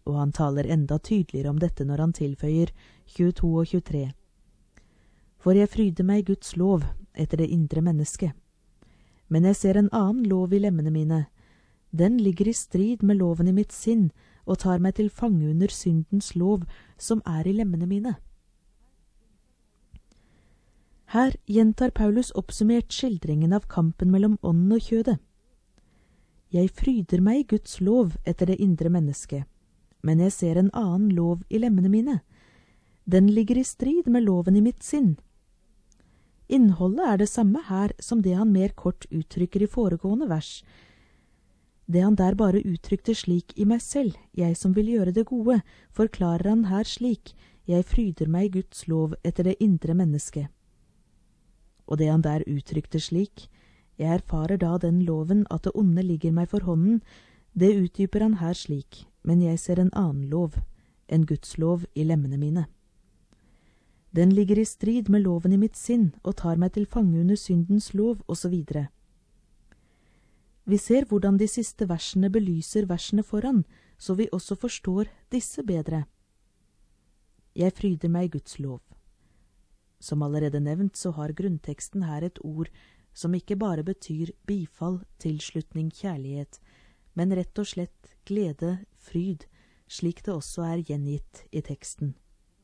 Og han taler enda tydeligere om dette når han tilføyer 22 og 23. For jeg fryder meg i Guds lov etter det indre mennesket. Men jeg ser en annen lov i lemmene mine. Den ligger i strid med loven i mitt sinn, og tar meg til fange under syndens lov som er i lemmene mine. Her gjentar Paulus oppsummert skildringen av kampen mellom ånden og kjødet. Jeg fryder meg i Guds lov etter det indre mennesket, men jeg ser en annen lov i lemmene mine. Den ligger i strid med loven i mitt sinn. Innholdet er det samme her som det han mer kort uttrykker i foregående vers. Det han der bare uttrykte slik i meg selv, jeg som vil gjøre det gode, forklarer han her slik, jeg fryder meg i Guds lov etter det indre mennesket. Og det han der uttrykte slik, jeg erfarer da den loven at det onde ligger meg for hånden, det utdyper han her slik, men jeg ser en annen lov, en Guds lov i lemmene mine. Den ligger i strid med loven i mitt sinn og tar meg til fange under syndens lov, osv. Vi ser hvordan de siste versene belyser versene foran, så vi også forstår disse bedre. Jeg fryder meg i Guds lov. Som allerede nevnt så har grunnteksten her et ord som ikke bare betyr bifall, tilslutning, kjærlighet, men rett og slett glede, fryd, slik det også er gjengitt i teksten.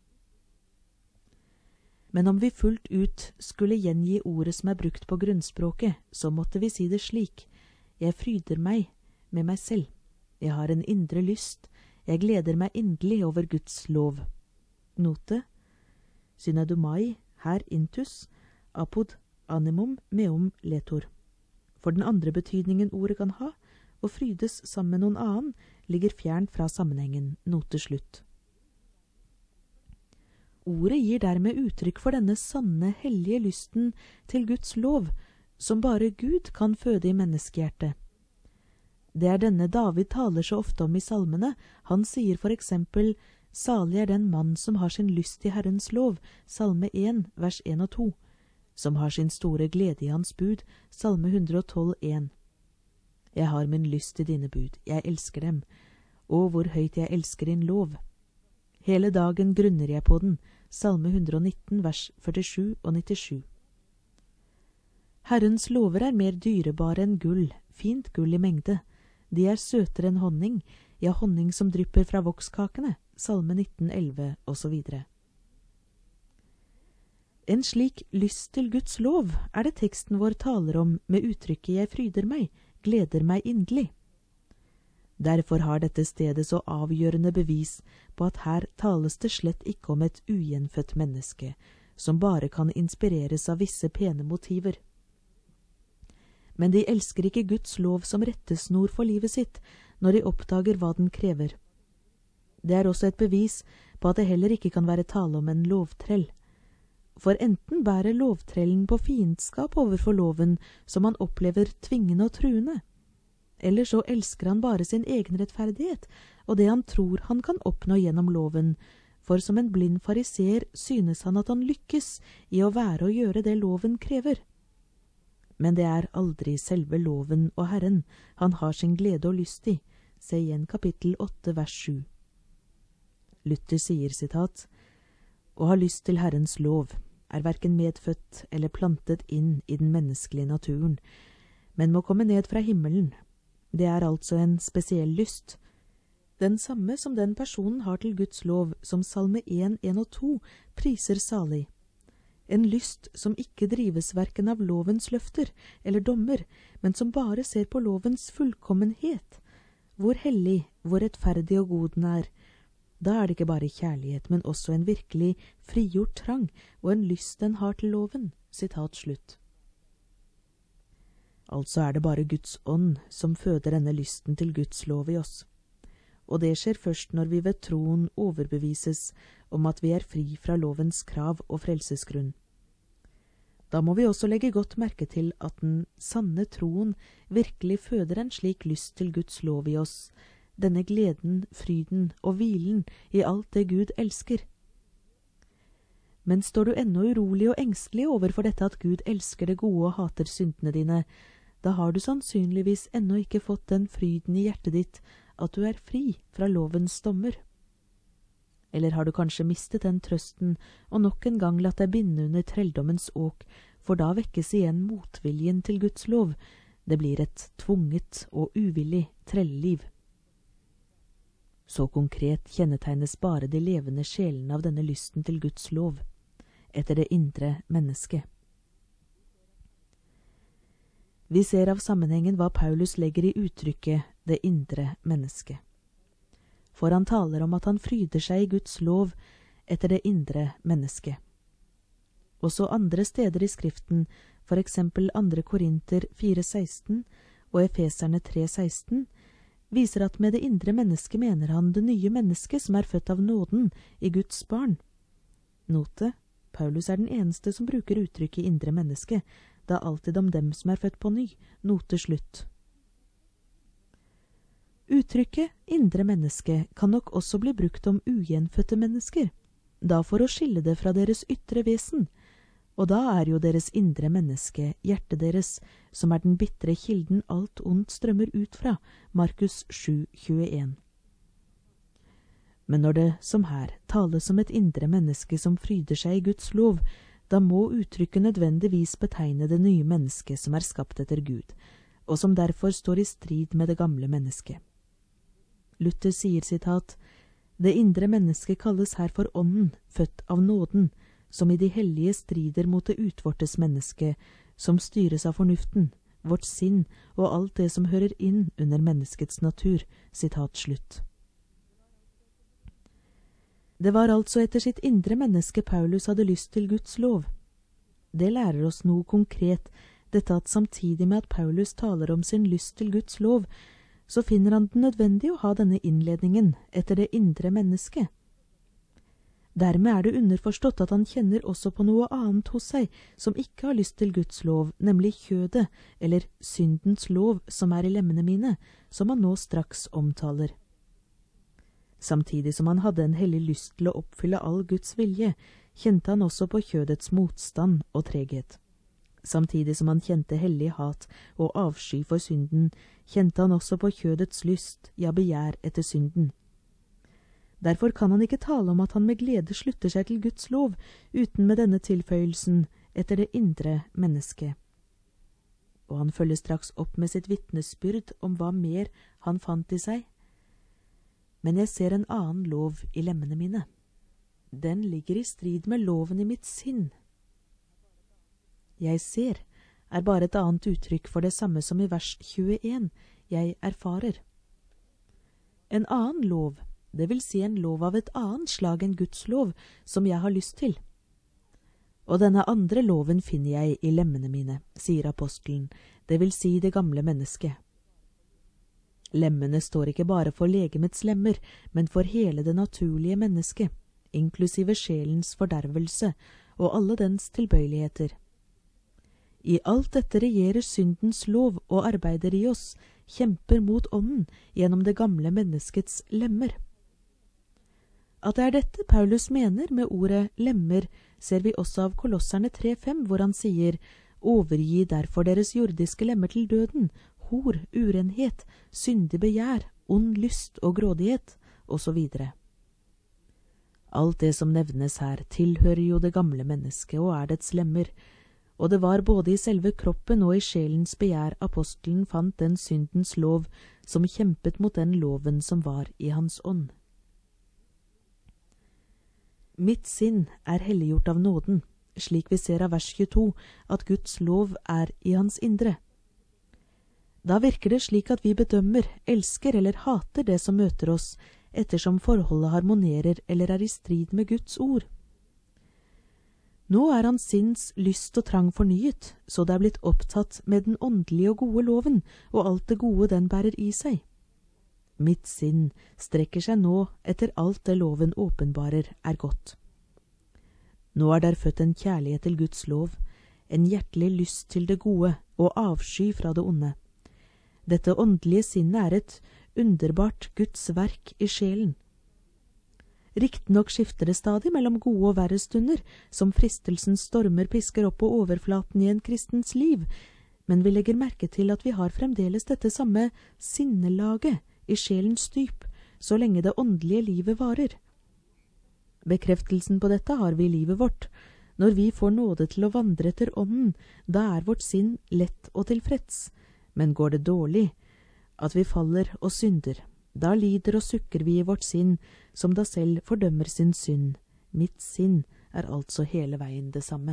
Men om vi fullt ut skulle gjengi ordet som er brukt på grunnspråket, så måtte vi si det slik, jeg fryder meg med meg selv, jeg har en indre lyst, jeg gleder meg inderlig over Guds lov. Note, synadomai, her intus, apod animum meum letor. For den andre betydningen ordet kan ha, og frydes sammen med noen annen, ligger fjernt fra sammenhengen, note slutt. Ordet gir dermed uttrykk for denne sanne, hellige lysten til Guds lov, som bare Gud kan føde i menneskehjertet. Det er denne David taler så ofte om i salmene. Han sier for eksempel, salig er den mann som har sin lyst i Herrens lov, salme 1, vers 1 og 2, som har sin store glede i hans bud, salme 112, 1. Jeg har min lyst i dine bud, jeg elsker dem, og hvor høyt jeg elsker din lov. Hele dagen grunner jeg på den, salme 119, vers 47 og 97. Herrens lover er mer dyrebare enn gull, fint gull i mengde. De er søtere enn honning, ja, honning som drypper fra vokskakene, salme 19, 11 og så videre. En slik lyst til Guds lov er det teksten vår taler om med uttrykket jeg fryder meg, gleder meg inderlig. Derfor har dette stedet så avgjørende bevis på at her tales det slett ikke om et ugjenfødt menneske, som bare kan inspireres av visse pene motiver. Men de elsker ikke Guds lov som rettesnor for livet sitt, når de oppdager hva den krever. Det er også et bevis på at det heller ikke kan være tale om en lovtrell. For enten bærer lovtrellen på fiendskap overfor loven, som han opplever tvingende og truende, eller så elsker han bare sin egen rettferdighet, og det han tror han kan oppnå gjennom loven, for som en blind fariseer synes han at han lykkes i å være og gjøre det loven krever. Men det er aldri selve loven og Herren han har sin glede og lyst i, se igjen kapittel 8, vers 7. Luther sier, sitat, «Å ha lyst til Herrens lov er hverken medfødt eller plantet inn i den menneskelige naturen, men må komme ned fra himmelen. Det er altså en spesiell lyst, den samme som den personen har til Guds lov, som salme 1, 1 og 2 priser salig. En lyst som ikke drives hverken av lovens løfter eller dommer, men som bare ser på lovens fullkommenhet, hvor hellig, hvor rettferdig og god den er. Da er det ikke bare kjærlighet, men også en virkelig frigjort trang og en lyst den har til loven. Sitat slutt. Altså er det bare Guds ånd som føder denne lysten til Guds lov i oss. Og det skjer først når vi ved troen overbevises om at vi er fri fra lovens krav og frelsesgrunn. Da må vi også legge godt merke til at den sanne troen virkelig føder en slik lyst til Guds lov i oss, denne gleden, fryden og hvilen i alt det Gud elsker. Men står du ennå urolig og engstelig overfor dette at Gud elsker det gode og hater syndene dine, da har du sannsynligvis ennå ikke fått den fryden i hjertet ditt at du er fri fra lovens dommer? Eller har du kanskje mistet den trøsten og nok en gang latt deg binde under trelldommens åk, for da vekkes igjen motviljen til Guds lov. Det blir et tvunget og uvillig trelleliv. Så konkret kjennetegnes bare de levende sjelene av denne lysten til Guds lov, etter det indre mennesket. Vi ser av sammenhengen hva Paulus legger i uttrykket «det indre mennesket». For han taler om at han fryder seg i Guds lov etter det indre mennesket. Også andre steder i Skriften, for eksempel 2. Korinter 4,16 og Efeserne 3,16, viser at med det indre mennesket mener han det nye mennesket som er født av nåden i Guds barn. Note, Paulus er den eneste som bruker uttrykket indre menneske, da alltid om dem som er født på ny. Note slutt. Uttrykket indre menneske kan nok også bli brukt om ugjenfødte mennesker, da for å skille det fra deres ytre vesen, og da er jo deres indre menneske hjertet deres, som er den bitre kilden alt ondt strømmer ut fra, Markus 7,21. Men når det, som her, tales om et indre menneske som fryder seg i Guds lov, da må uttrykket nødvendigvis betegne det nye mennesket som er skapt etter Gud, og som derfor står i strid med det gamle mennesket. Luther sier, sitat, «Det indre mennesket kalles her for ånden, født av nåden, som i de hellige strider mot det utvortes menneske, som styres av fornuften, vårt sinn og alt det som hører inn under menneskets natur». Sitat slutt. Det var altså etter sitt indre menneske Paulus hadde lyst til Guds lov. Det lærer oss noe konkret, dette at samtidig med at Paulus taler om sin lyst til Guds lov, så finner han det nødvendig å ha denne innledningen etter det indre mennesket. Dermed er det underforstått at han kjenner også på noe annet hos seg som ikke har lyst til Guds lov, nemlig kjødet, eller syndens lov som er i lemmene mine, som han nå straks omtaler. Samtidig som han hadde en hellig lyst til å oppfylle all Guds vilje, kjente han også på kjødets motstand og treghet. Samtidig som han kjente hellig hat og avsky for synden, kjente han også på kjødets lyst, ja begjær etter synden. Derfor kan han ikke tale om at han med glede slutter seg til Guds lov, uten med denne tilføyelsen etter det indre mennesket. Og han følger straks opp med sitt vitnesbyrd om hva mer han fant i seg. Men jeg ser en annen lov i lemmene mine. Den ligger i strid med loven i mitt sinn. Jeg ser er bare et annet uttrykk for det samme som i vers 21, jeg erfarer. En annen lov, det vil si en lov av et annet slag enn Guds lov, som jeg har lyst til. Og denne andre loven finner jeg i lemmene mine, sier apostelen, det vil si det gamle mennesket. Lemmene står ikke bare for legemets lemmer, men for hele det naturlige mennesket, inklusive sjelens fordervelse og alle dens tilbøyeligheter. I alt dette regjerer syndens lov og arbeider i oss, kjemper mot ånden gjennom det gamle menneskets lemmer. At det er dette Paulus mener med ordet lemmer, ser vi også av Kolosserne 3,5, hvor han sier, «Overgi derfor deres jordiske lemmer til døden, hor, urenhet, syndig begjær, ond lyst og grådighet», og så videre. Alt det som nevnes her tilhører jo det gamle mennesket og er dets lemmer, og det var både i selve kroppen og i sjelens begjær apostelen fant den syndens lov som kjempet mot den loven som var i hans ånd. Mitt sinn er helliggjort av nåden, slik vi ser av vers 22, at Guds lov er i hans indre. Da virker det slik at vi bedømmer, elsker eller hater det som møter oss, ettersom forholdet harmonerer eller er i strid med Guds ord. Nå er hans sinns lyst og trang fornyet, så det er blitt opptatt med den åndelige og gode loven, og alt det gode den bærer i seg. Mitt sinn strekker seg nå etter alt det loven åpenbarer er godt. Nå er der født en kjærlighet til Guds lov, en hjertelig lyst til det gode og avsky fra det onde. Dette åndelige sinnet er et underbart Guds verk i sjelen. Riktignok skifter det stadig mellom gode og verre stunder, som fristelsens stormer pisker opp på overflaten i en kristens liv, men vi legger merke til at vi har fremdeles dette samme sinnelaget i sjelens dyp, så lenge det åndelige livet varer. Bekreftelsen på dette har vi i livet vårt. Når vi får nåde til å vandre etter ånden, da er vårt sinn lett og tilfreds. Men går det dårlig, at vi faller og synder, da lider og sukker vi i vårt sinn, som da selv fordømmer sin synd. Mitt sinn er altså hele veien det samme.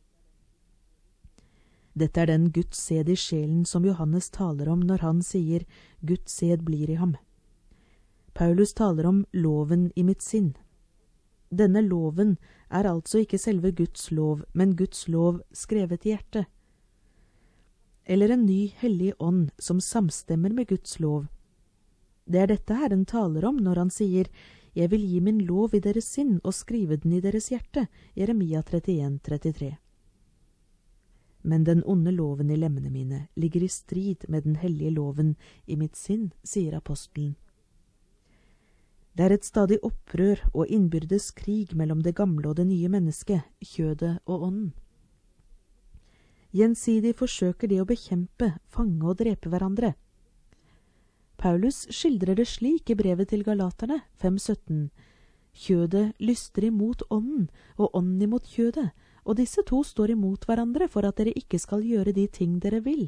Dette er den Guds sæd i sjelen som Johannes taler om når han sier Guds sæd blir i ham. Paulus taler om loven i mitt sinn. Denne loven er altså ikke selve Guds lov, men Guds lov skrevet i hjertet. Eller en ny hellig ånd som samstemmer med Guds lov. Det er dette Herren taler om når han sier «Jeg vil gi min lov i deres sinn og skrive den i deres hjerte», Jeremia 31:33. Men den onde loven i lemmene mine ligger i strid med den hellige loven i mitt sinn, sier apostelen. Det er et stadig opprør og innbyrdes krig mellom det gamle og det nye mennesket, kjødet og ånden. Gjensidig forsøker de å bekjempe, fange og drepe hverandre. Paulus skildrer det slik i brevet til Galaterne 5:17. Kjødet lyster imot ånden, og ånden imot kjødet, og disse to står imot hverandre for at dere ikke skal gjøre de ting dere vil.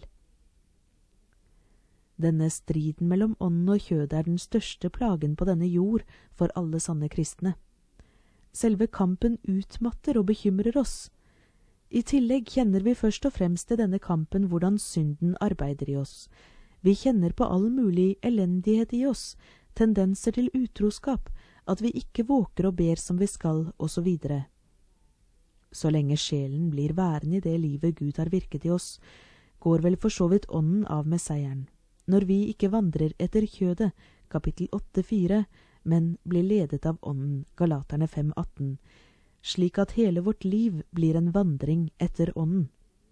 Denne striden mellom ånden og kjødet er den største plagen på denne jord for alle sanne kristne. Selve kampen utmatter og bekymrer oss. I tillegg kjenner vi først og fremst i denne kampen hvordan synden arbeider i oss. Vi kjenner på all mulig elendighet i oss, tendenser til utroskap, at vi ikke våker og ber som vi skal, og så videre. Så lenge sjelen blir værende i det livet Gud har virket i oss, går vel for så vidt ånden av med seieren. Når vi ikke vandrer etter kjødet, kapittel 8:4, men blir ledet av ånden, Galaterne 5:18, slik at hele vårt liv blir en vandring etter ånden.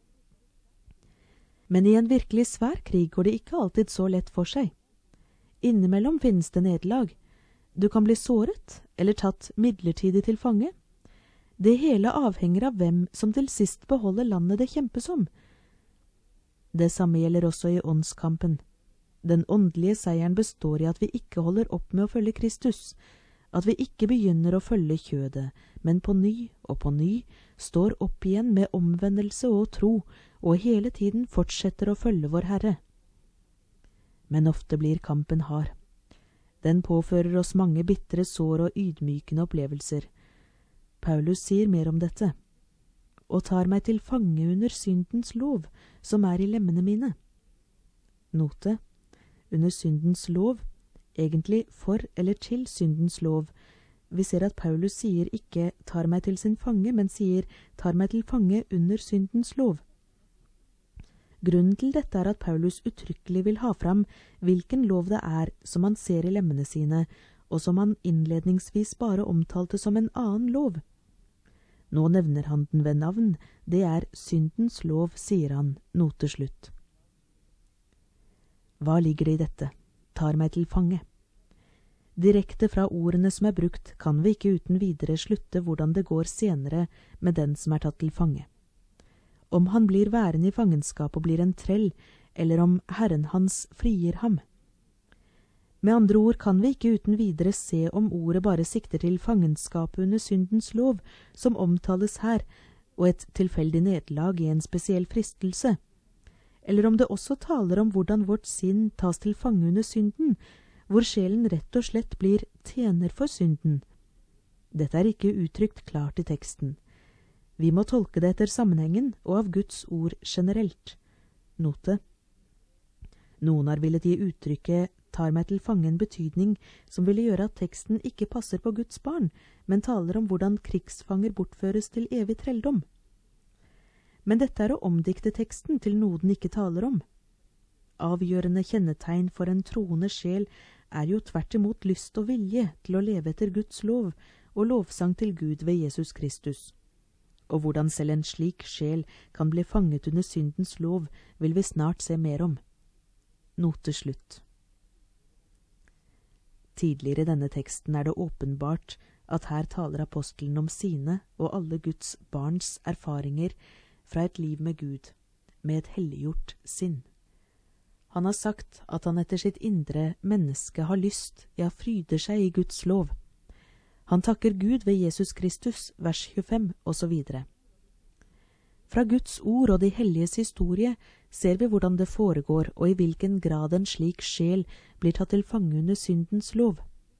Men i en virkelig svær krig går det ikke alltid så lett for seg. Innimellom finnes det nederlag. Du kan bli såret, eller tatt midlertidig til fange. Det hele avhenger av hvem som til sist beholder landet det kjempes om. Det samme gjelder også i åndskampen. Den åndelige seieren består i at vi ikke holder opp med å følge Kristus, at vi ikke begynner å følge kjødet, men på ny og på ny står opp igjen med omvendelse og tro, og hele tiden fortsetter å følge vår Herre. Men ofte blir kampen hard. Den påfører oss mange bitre sår og ydmykende opplevelser. Paulus sier mer om dette. Og tar meg til fange under syndens lov, som er i lemmene mine. Note, under syndens lov, egentlig for eller til syndens lov. Vi ser at Paulus sier ikke tar meg til sin fange, men sier tar meg til fange under syndens lov. Grunnen til dette er at Paulus uttrykkelig vil ha fram hvilken lov det er som han ser i lemmene sine, og som han innledningsvis bare omtalte som en annen lov. Nå nevner han den ved navn, det er syndens lov, sier han, note slutt. Hva ligger det i dette? Tar meg til fange. Direkte fra ordene som er brukt, kan vi ikke uten videre slutte hvordan det går senere med den som er tatt til fange. Om han blir værende i fangenskap og blir en trell, eller om Herren hans frier ham. Med andre ord kan vi ikke uten videre se om ordet bare sikter til fangenskapet under syndens lov, som omtales her, og et tilfeldig nederlag i en spesiell fristelse, eller om det også taler om hvordan vårt sinn tas til fange under synden, hvor sjelen rett og slett blir tjener for synden. Dette er ikke uttrykt klart i teksten. Vi må tolke det etter sammenhengen og av Guds ord generelt. Note. Noen har villet gi uttrykket tar meg til fange en betydning som ville gjøre at teksten ikke passer på Guds barn, men taler om hvordan krigsfanger bortføres til evig trelldom. Men dette er å omdikte teksten til noe den ikke taler om. Avgjørende kjennetegn for en troende sjel er jo tvert imot lyst og vilje til å leve etter Guds lov og lovsang til Gud ved Jesus Kristus. Og hvordan selv en slik sjel kan bli fanget under syndens lov, vil vi snart se mer om. Note slutt. Tidligere i denne teksten er det åpenbart at her taler apostelen om sine og alle Guds barns erfaringer fra et liv med Gud, med et helliggjort sinn. Han har sagt at han etter sitt indre menneske har lyst, ja, fryder seg i Guds lov. Han takker Gud ved Jesus Kristus, vers 25, og så videre. Fra Guds ord og de helliges historie ser vi hvordan det foregår, og i hvilken grad en slik sjel blir tatt til fange under syndens lov.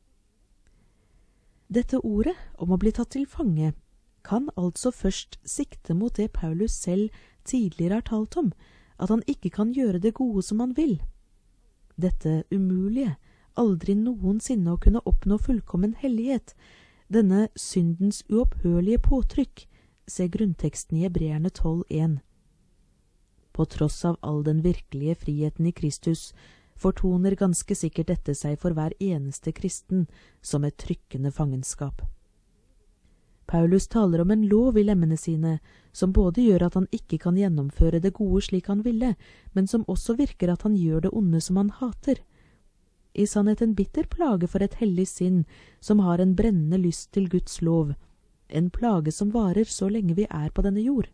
Dette ordet om å bli tatt til fange kan altså først sikte mot det Paulus selv tidligere har talt om, at han ikke kan gjøre det gode som han vil. Dette umulige, aldri noensinne å kunne oppnå fullkommen hellighet, denne syndens uopphørlige påtrykk, ser grunnteksten i Hebreerne 12,1. På tross av all den virkelige friheten i Kristus, fortoner ganske sikkert dette seg for hver eneste kristen som et trykkende fangenskap. Paulus taler om en lov i lemmene sine, som både gjør at han ikke kan gjennomføre det gode slik han ville, men som også virker at han gjør det onde som han hater. I sannhet en bitter plage for et hellig sinn, som har en brennende lyst til Guds lov, en plage som varer så lenge vi er på denne jord.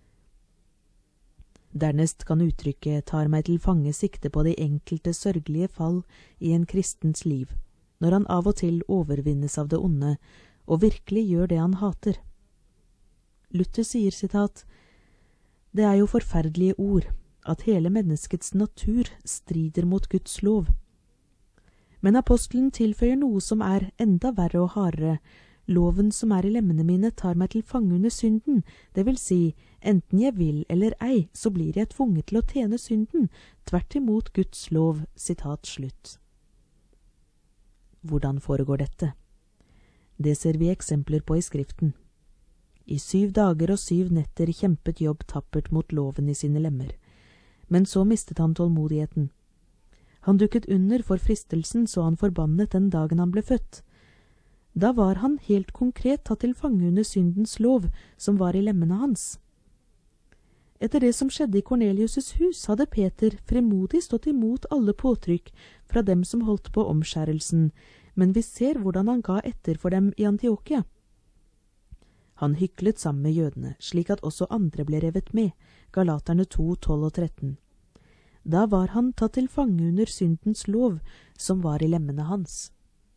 Dernest kan uttrykket tar meg til fange sikte på de enkelte sørgelige fall i en kristens liv, når han av og til overvinnes av det onde, og virkelig gjør det han hater. Luther sier, sitat, «Det er jo forferdelige ord, at hele menneskets natur strider mot Guds lov.» Men apostelen tilføyer noe som er enda verre og hardere. Loven som er i lemmene mine tar meg til fange under synden, det vil si, enten jeg vil eller ei, så blir jeg tvunget til å tjene synden, tvert imot Guds lov, sitat slutt. Hvordan foregår dette? Det ser vi eksempler på i Skriften. I 7 dager og 7 netter kjempet Jobb tappert mot loven i sine lemmer. Men så mistet han tålmodigheten. Han dukket under for fristelsen så han forbannet den dagen han ble født. Da var han helt konkret tatt til fange under syndens lov, som var i lemmene hans. Etter det som skjedde i Kornelius' hus, hadde Peter frimodig stått imot alle påtrykk fra dem som holdt på omskjærelsen, men vi ser hvordan han ga etter for dem i Antiokia. Han hyklet sammen med jødene, slik at også andre ble revet med, Galaterne 2, 12 og 13. Da var han tatt til fange under syndens lov, som var i lemmene hans.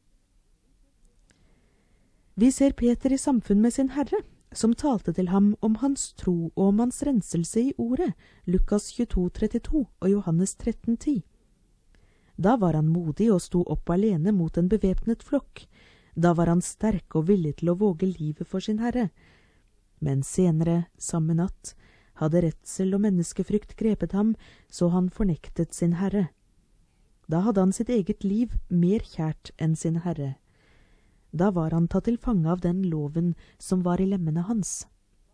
Vi ser Peter i samfunn med sin Herre, som talte til ham om hans tro og om hans renselse i ordet, Lukas 22, 32 og Johannes 13, 10. Da var han modig og sto opp alene mot en bevæpnet flokk. Da var han sterk og villig til å våge livet for sin Herre. Men senere, samme natt, hadde redsel og menneskefrykt grepet ham, så han fornektet sin Herre. Da hadde han sitt eget liv mer kjært enn sin Herre. Da var han tatt til fange av den loven som var i lemmene hans.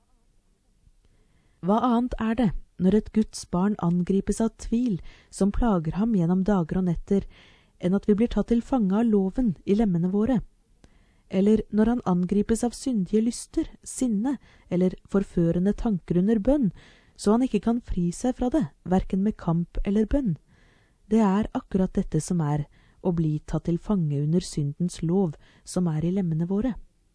Hva annet er det når et Guds barn angripes av tvil som plager ham gjennom dager og netter, enn at vi blir tatt til fange av loven i lemmene våre? Eller når han angripes av syndige lyster, sinne eller forførende tanker under bønn, så han ikke kan fri seg fra det, hverken med kamp eller bønn? Det er akkurat dette som er å bli tatt til fange under syndens lov, som er i lemmene våre.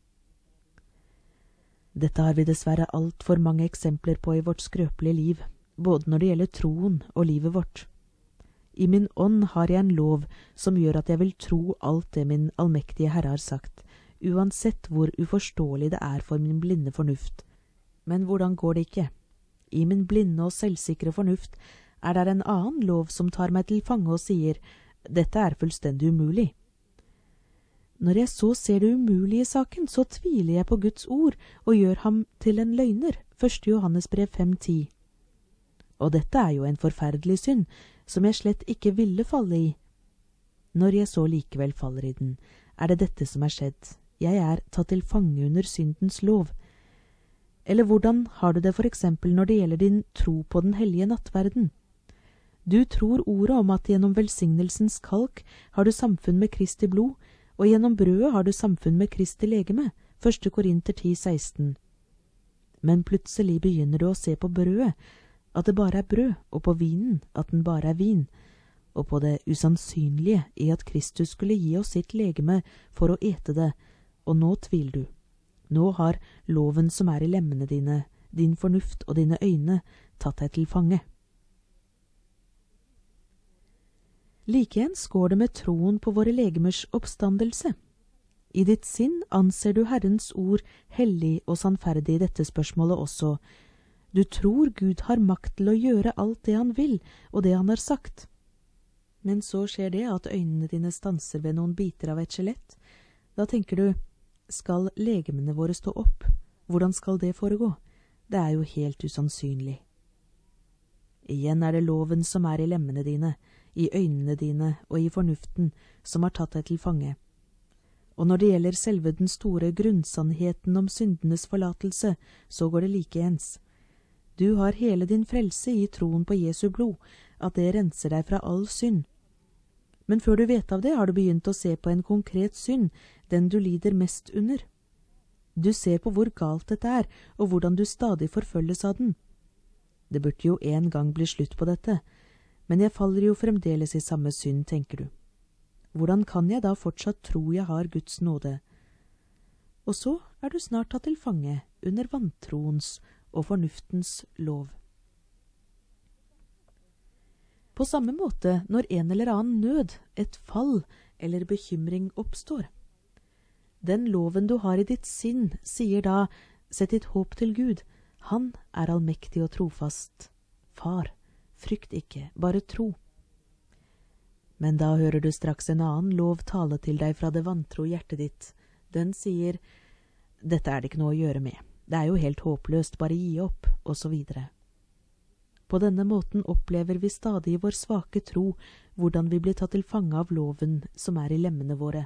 Dette har vi dessverre alt for mange eksempler på i vårt skrøpelige liv, både når det gjelder troen og livet vårt. I min ånd har jeg en lov som gjør at jeg vil tro alt det min allmektige Herre har sagt, uansett hvor uforståelig det er for min blinde fornuft. Men hvordan går det ikke? I min blinde og selvsikre fornuft er der en annen lov som tar meg til fange og sier, dette er fullstendig umulig. Når jeg så ser det umulige i saken, så tviler jeg på Guds ord og gjør ham til en løgner, 1. Johannes brev 5,10. Og dette er jo en forferdelig synd, som jeg slett ikke ville falle i. Når jeg så likevel faller i den, er det dette som er skjedd. Jeg er tatt til fange under syndens lov. Eller hvordan har du det for eksempel når det gjelder din tro på den hellige nattverden? Du tror ordet om at gjennom velsignelsens kalk har du samfunn med Kristi blod, og gjennom brødet har du samfunn med Kristi legeme, 1. Korinter 10,16. Men plutselig begynner du å se på brødet, at det bare er brød, og på vinen, at den bare er vin, og på det usannsynlige i at Kristus skulle gi oss sitt legeme for å ete det, og nå tviler du. Nå har loven som er i lemmene dine, din fornuft og dine øyne, tatt deg til fange. Likeens går det med troen på våre legemers oppstandelse. I ditt sinn anser du Herrens ord hellig og sannferdig i dette spørsmålet også. Du tror Gud har makt til å gjøre alt det han vil, og det han har sagt. Men så skjer det at øynene dine stanser ved noen biter av et skjelett. Da tenker du, skal legemene våre stå opp? Hvordan skal det foregå? Det er jo helt usannsynlig. Igjen er det loven som er i lemmene dine, i øynene dine og i fornuften, som har tatt deg til fange. Og når det gjelder selve den store grunnsannheten om syndenes forlatelse, så går det likeens. Du har hele din frelse i troen på Jesu blod, at det renser deg fra all synd. Men før du vet av det, har du begynt å se på en konkret synd, den du lider mest under. Du ser på hvor galt dette er, og hvordan du stadig forfølges av den. Det burde jo en gang bli slutt på dette, men jeg faller jo fremdeles i samme synd, tenker du. Hvordan kan jeg da fortsatt tro jeg har Guds nåde? Og så er du snart tatt til fange under vantroens og fornuftens lov. På samme måte når en eller annen nød, et fall eller bekymring oppstår. Den loven du har i ditt sinn sier da, sett ditt håp til Gud, han er allmektig og trofast. Far, frykt ikke, bare tro. Men da hører du straks en annen lov tale til deg fra det vantro hjertet ditt. Den sier, dette er det ikke noe å gjøre med. Det er jo helt håpløst, bare gi opp, og så videre. På denne måten opplever vi stadig i vår svake tro hvordan vi blir tatt til fange av loven som er i lemmene våre.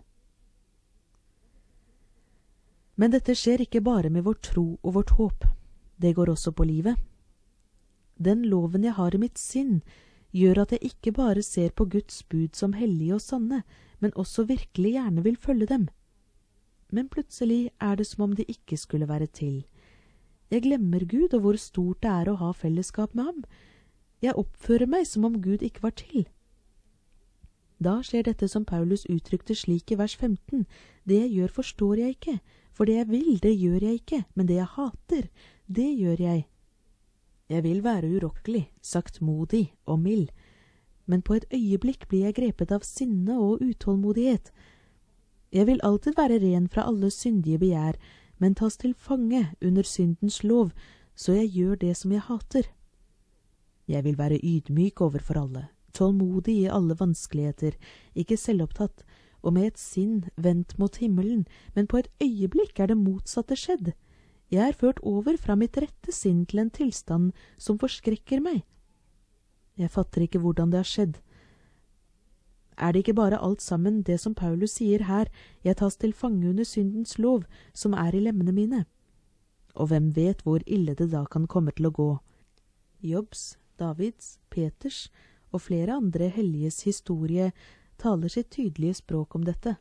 Men dette skjer ikke bare med vår tro og vårt håp. Det går også på livet. Den loven jeg har i mitt sinn gjør at jeg ikke bare ser på Guds bud som hellige og sanne, men også virkelig gjerne vil følge dem. Men plutselig er det som om de ikke skulle være til. Jeg glemmer Gud og hvor stort det er å ha fellesskap med ham. Jeg oppfører meg som om Gud ikke var til. Da skjer dette som Paulus uttrykte slik i vers 15. Det jeg gjør forstår jeg ikke, for det jeg vil, det gjør jeg ikke, men det jeg hater, det gjør jeg. Jeg vil være urokkelig, saktmodig og mild, men på et øyeblikk blir jeg grepet av sinne og utålmodighet. Jeg vil alltid være ren fra alle syndige begjær, men tas til fange under syndens lov, så jeg gjør det som jeg hater. Jeg vil være ydmyk overfor alle, tålmodig i alle vanskeligheter, ikke selvopptatt, og med et sinn vendt mot himmelen, men på et øyeblikk er det motsatte skjedd. Jeg er ført over fra mitt rette sinn til en tilstand som forskrekker meg. Jeg fatter ikke hvordan det har skjedd. Er det ikke bare alt sammen det som Paulus sier her, jeg tas til fange under syndens lov, som er i lemmene mine? Og hvem vet hvor ille det da kan komme til å gå? Jobbs, Davids, Peters og flere andre helliges historie taler sitt tydelige språk om dette.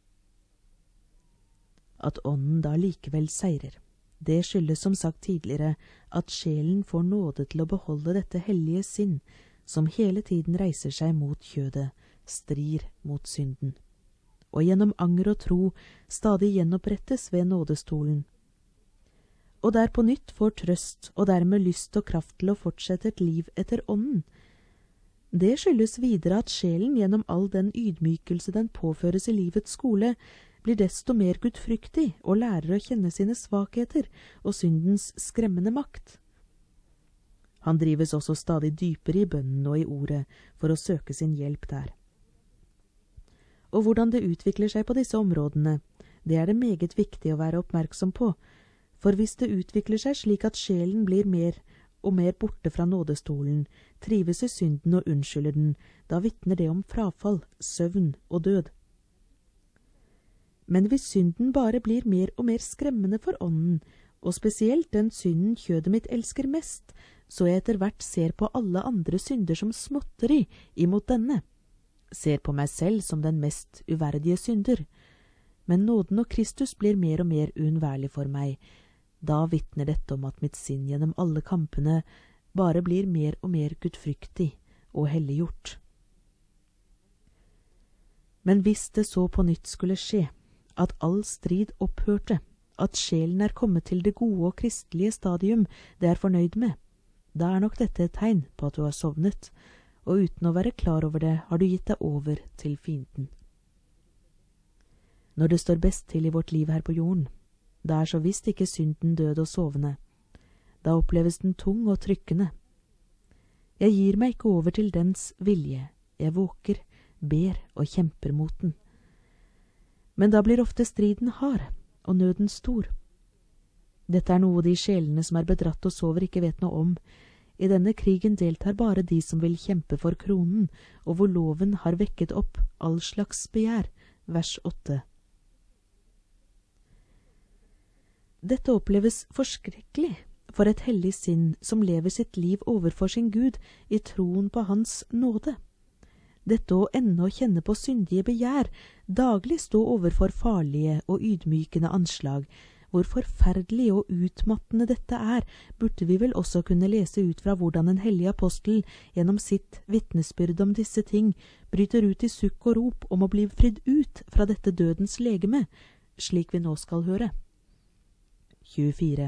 At ånden da likevel seirer. Det skyldes som sagt tidligere at sjelen får nåde til å beholde dette hellige sinn, som hele tiden reiser seg mot kjødet, strir mot synden, og gjennom anger og tro stadig gjenopprettes ved nådestolen. Og der på nytt får trøst og dermed lyst og kraft til å fortsette et liv etter ånden. Det skyldes videre at sjelen gjennom all den ydmykelse den påføres i livets skole, blir desto mer gudfryktig og lærer å kjenne sine svakheter og syndens skremmende makt. Han drives også stadig dypere i bønnen og i ordet for å søke sin hjelp der. Og hvordan det utvikler seg på disse områdene, det er det meget viktig å være oppmerksom på, for hvis det utvikler seg slik at sjelen blir mer og mer borte fra nådestolen, trives i synden og unnskylder den, da vitner det om frafall, søvn og død. Men hvis synden bare blir mer og mer skremmende for ånden, og spesielt den synden kjødet mitt elsker mest, så jeg etter hvert ser på alle andre synder som småtteri imot denne, ser på meg selv som den mest uverdige synder, men nåden og Kristus blir mer og mer uunnværlig for meg. Da vitner dette om at mitt sinn gjennom alle kampene bare blir mer og mer gudfryktig og helliggjort. Men hvis det så på nytt skulle skje, at all strid opphørte, at sjelen er kommet til det gode og kristelige stadium det er fornøyd med, da er nok dette et tegn på at du har sovnet, og uten å være klar over det har du gitt deg over til fienden. Når det står best til i vårt liv her på jorden, da så visst ikke synden død og sovende. Da oppleves den tung og trykkende. Jeg gir meg ikke over til dens vilje, jeg våker, ber og kjemper mot den. Men da blir ofte striden hard, og nøden stor. Dette noe de sjelene som bedratt og sover ikke vet noe om. I denne krigen deltar bare de som vil kjempe for kronen, og hvor loven har vekket opp all slags begjær. Vers 8. Dette oppleves forskrekkelig for et hellig sinn som lever sitt liv overfor sin Gud i troen på hans nåde. Dette å ennå kjenne på syndige begjær, daglig stå overfor farlige og ydmykende anslag. Hvor forferdelig og utmattende dette burde vi vel også kunne lese ut fra hvordan en hellig apostel gjennom sitt vitnesbyrd om disse ting bryter ut i sukk og rop om å bli fridd ut fra dette dødens legeme, slik vi nå skal høre. 24.